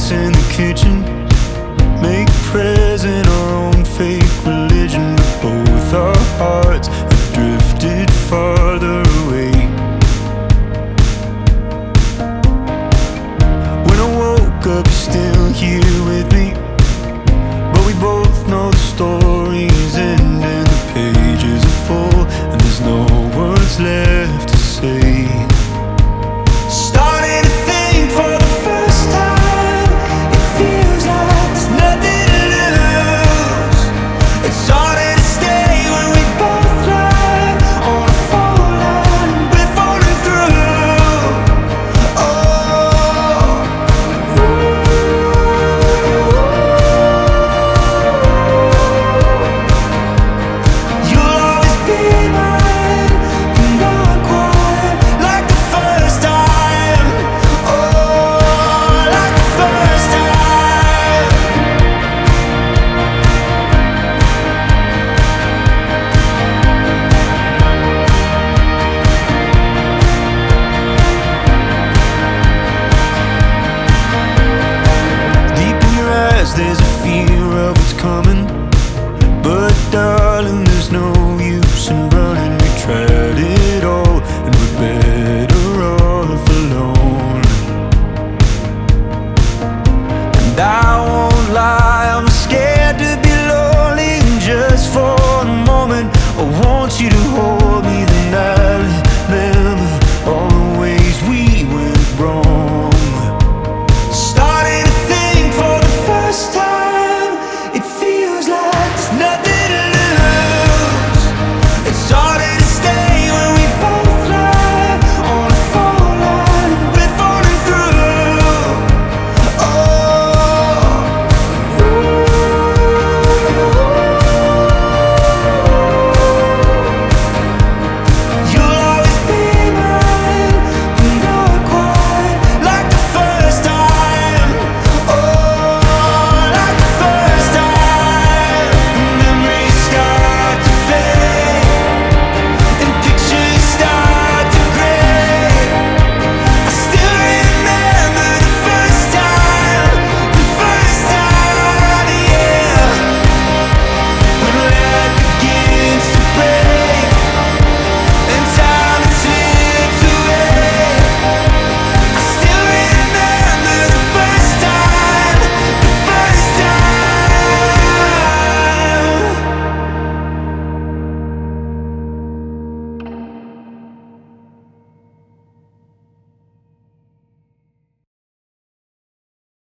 dance in the kitchen, make present our own fake religion. But both our hearts have drifted farther away. When I woke up, you're still here with me, but we both know the story's ending. The pages are full and there's no words left to say.